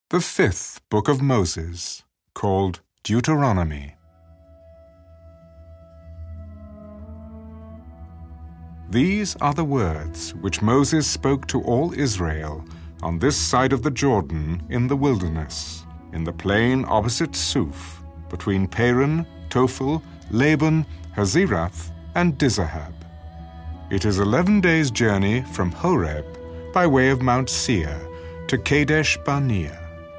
The fifth book of Moses, called Deuteronomy. These are the words which Moses spoke to all Israel on this side of the Jordan in the wilderness, in the plain opposite Suf, between Paran, Tophel, Laban, Hazirath, and Dizahab. It is 11 days' journey from Horeb by way of Mount Seir to Kadesh Barnea.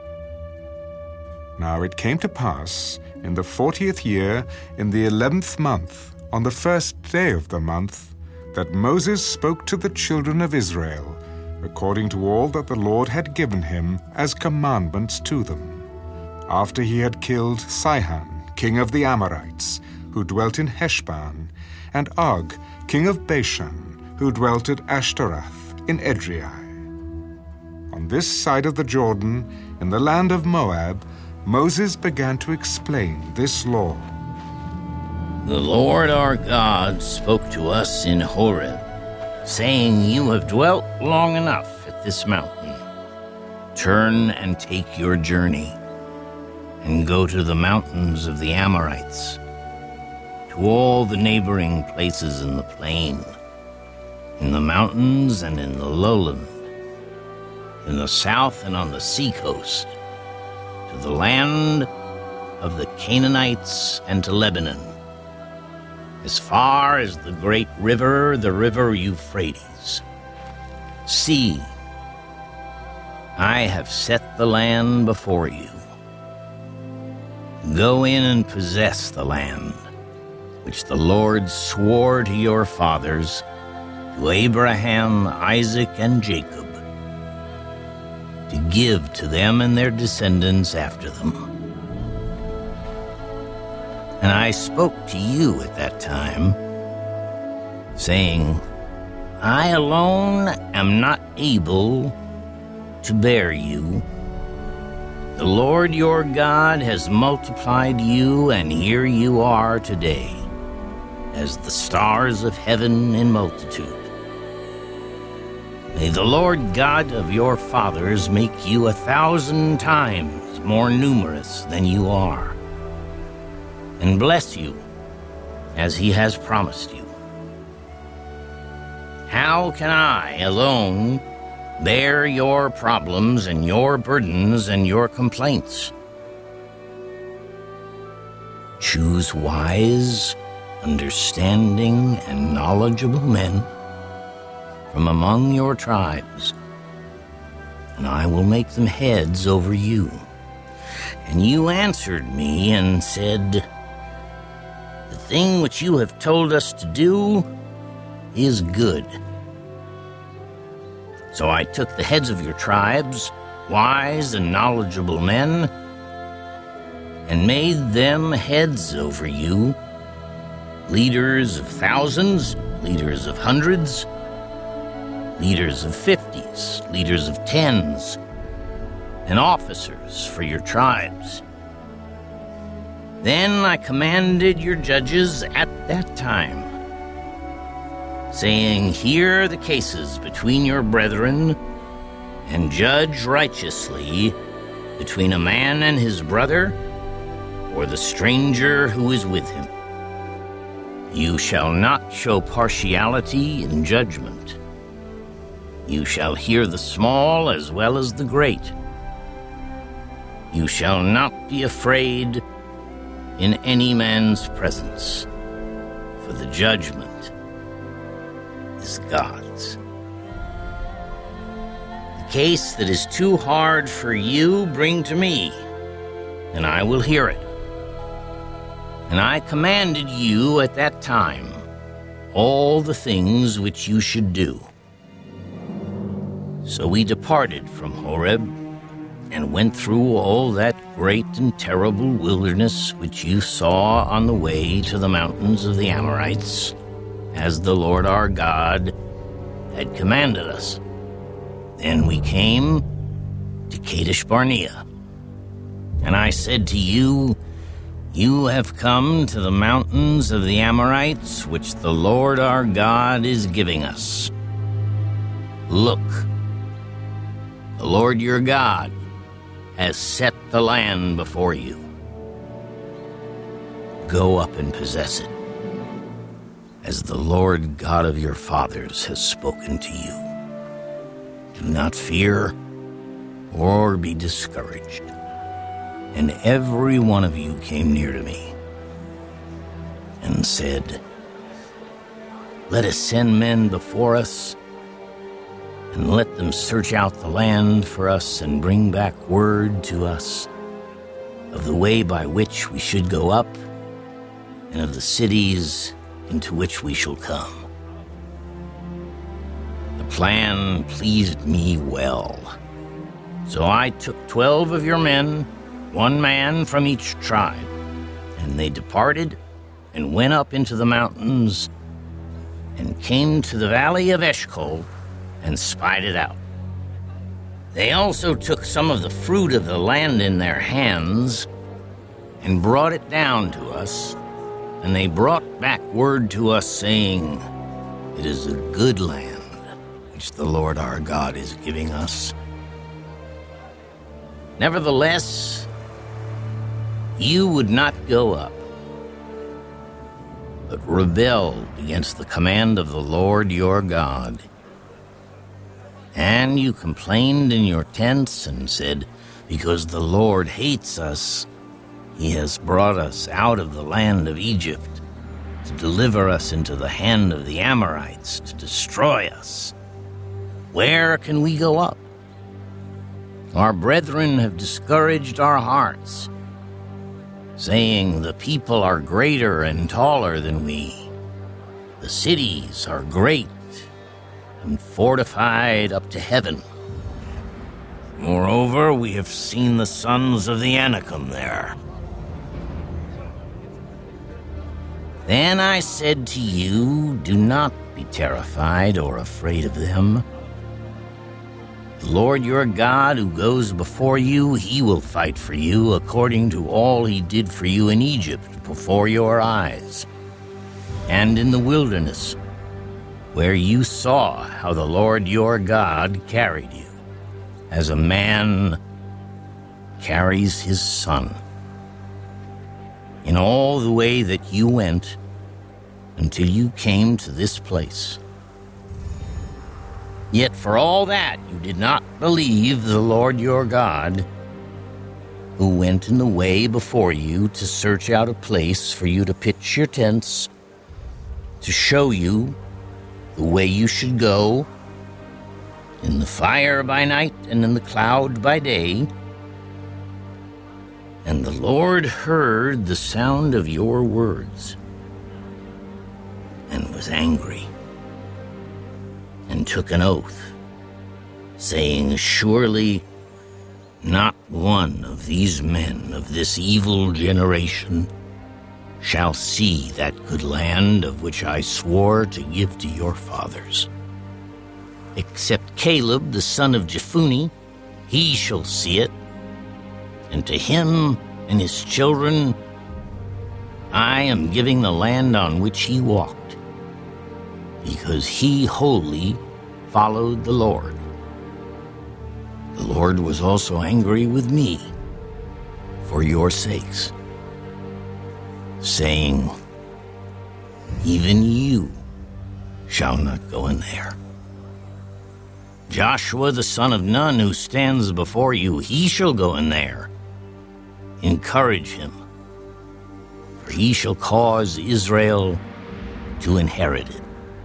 Now it came to pass in the 40th year, in the 11th month, on the first day of the month, that Moses spoke to the children of Israel, according to all that the Lord had given him as commandments to them, after he had killed Sihon, king of the Amorites, who dwelt in Heshbon, and Og, king of Bashan, who dwelt at Ashtaroth in Edrei. On this side of the Jordan, in the land of Moab, Moses began to explain this law. The Lord our God spoke to us in Horeb, saying, "You have dwelt long enough at this mountain. Turn and take your journey, and go to the mountains of the Amorites, to all the neighboring places in the plain, in the mountains and in the lowland, in the south and on the seacoast, to the land of the Canaanites and to Lebanon, as far as the great river, the river Euphrates. See, I have set the land before you. Go in and possess the land, which the Lord swore to your fathers, to Abraham, Isaac, and Jacob, to give to them and their descendants after them. And I spoke to you at that time, saying, I alone am not able to bear you. The Lord your God has multiplied you, and here you are today, as the stars of heaven in multitude. May the Lord God of your fathers make you 1,000 times more numerous than you are, and bless you as he has promised you. How can I alone bear your problems and your burdens and your complaints? Choose wise, understanding, and knowledgeable men from among your tribes, and I will make them heads over you. And you answered me and said, The thing which you have told us to do is good. So I took the heads of your tribes, wise and knowledgeable men, and made them heads over you, leaders of thousands, leaders of hundreds, leaders of 50s, leaders of 10s, and officers for your tribes. Then I commanded your judges at that time, saying, Hear the cases between your brethren, and judge righteously between a man and his brother, or the stranger who is with him. You shall not show partiality in judgment. You shall hear the small as well as the great. You shall not be afraid in any man's presence, for the judgment is God's. The case that is too hard for you, bring to me, and I will hear it. And I commanded you at that time all the things which you should do. So we departed from Horeb and went through all that great and terrible wilderness which you saw on the way to the mountains of the Amorites, as the Lord our God had commanded us. Then we came to Kadesh Barnea, and I said to you, You have come to the mountains of the Amorites, which the Lord our God is giving us. Look, the Lord your God has set the land before you. Go up and possess it, as the Lord God of your fathers has spoken to you. Do not fear or be discouraged. And every one of you came near to me and said, let us send men before us, and let them search out the land for us and bring back word to us of the way by which we should go up and of the cities into which we shall come. The plan pleased me well. So I took 12 of your men, 1 man from each tribe, and they departed and went up into the mountains and came to the valley of Eshcol and spied it out. They also took some of the fruit of the land in their hands and brought it down to us, and they brought back word to us, saying, it is a good land which the Lord our God is giving us. Nevertheless, you would not go up, but rebelled against the command of the Lord your God. And you complained in your tents and said, because the Lord hates us, he has brought us out of the land of Egypt to deliver us into the hand of the Amorites to destroy us. Where can we go up? Our brethren have discouraged our hearts, saying, the people are greater and taller than we. The cities are great and fortified up to heaven. Moreover, we have seen the sons of the Anakim there. Then I said to you, do not be terrified or afraid of them. The Lord your God, who goes before you, he will fight for you according to all he did for you in Egypt before your eyes, and in the wilderness, where you saw how the Lord your God carried you, as a man carries his son, in all the way that you went until you came to this place. Yet for all that you did not believe the Lord your God, who went in the way before you to search out a place for you to pitch your tents, to show you the way you should go, in the fire by night and in the cloud by day. And the Lord heard the sound of your words and was angry, and took an oath, saying, surely not one of these men of this evil generation shall see that good land of which I swore to give to your fathers. Except Caleb, the son of Jephunneh, he shall see it, and to him and his children I am giving the land on which he walked, because he wholly followed the Lord. The Lord was also angry with me for your sakes, saying, even you shall not go in there. Joshua the son of Nun, who stands before you, he shall go in there. Encourage him, for he shall cause Israel to inherit it.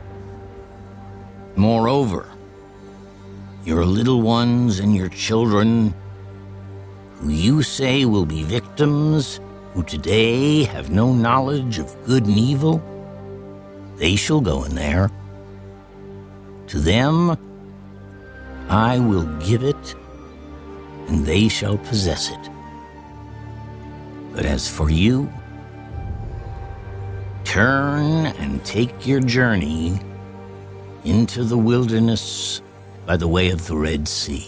Moreover, your little ones and your children, who you say will be victims, who today have no knowledge of good and evil, they shall go in there. To them I will give it, and they shall possess it. But as for you, turn and take your journey into the wilderness by the way of the Red Sea.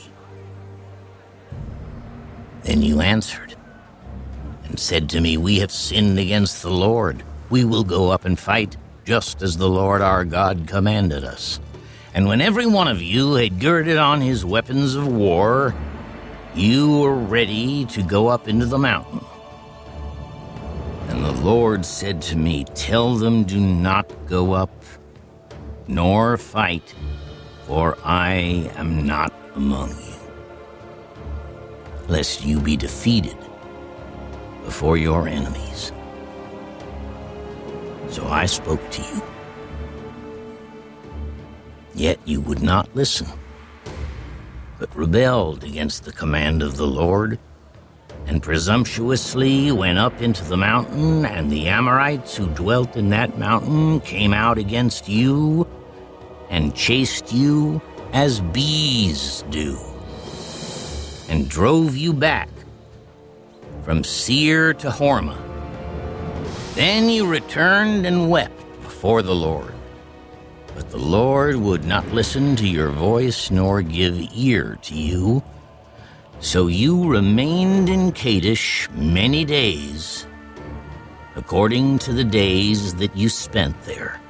Then you answered and said to me, we have sinned against the Lord. We will go up and fight, just as the Lord our God commanded us. And when every one of you had girded on his weapons of war, you were ready to go up into the mountain. And the Lord said to me, tell them, do not go up, nor fight, for I am not among you, lest you be defeated before your enemies. So I spoke to you. Yet you would not listen, but rebelled against the command of the Lord, and presumptuously went up into the mountain, and the Amorites who dwelt in that mountain came out against you and chased you as bees do, and drove you back from Seir to Hormah. Then you returned and wept before the Lord. But the Lord would not listen to your voice nor give ear to you. So you remained in Kadesh many days, according to the days that you spent there.